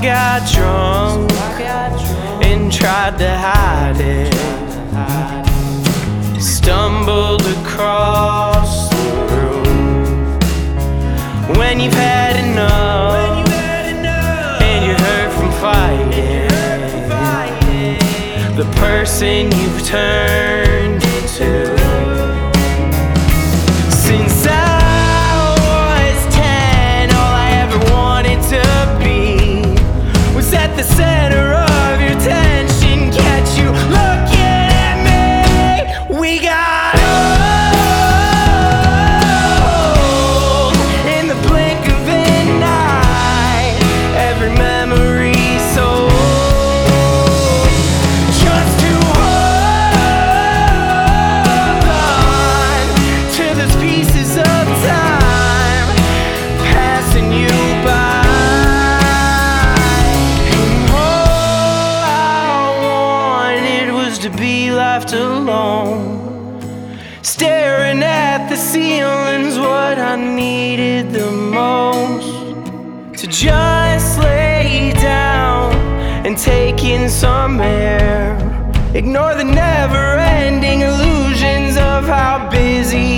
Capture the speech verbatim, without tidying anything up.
got drunk and tried to hide it. Stumbled across the room when you've had enough and you're hurt from fighting the person you've turned into. Since I was ten, all I ever wanted to be was at the center of your attention. Catch you looking at me. We got old in the blink of an eye. Every memory so just to hold on to those pieces of time passing you by. And all I wanted was to be left alone, staring at the ceiling's what I needed the most. To just lay down and take in some air, ignore the never-ending illusions of how busy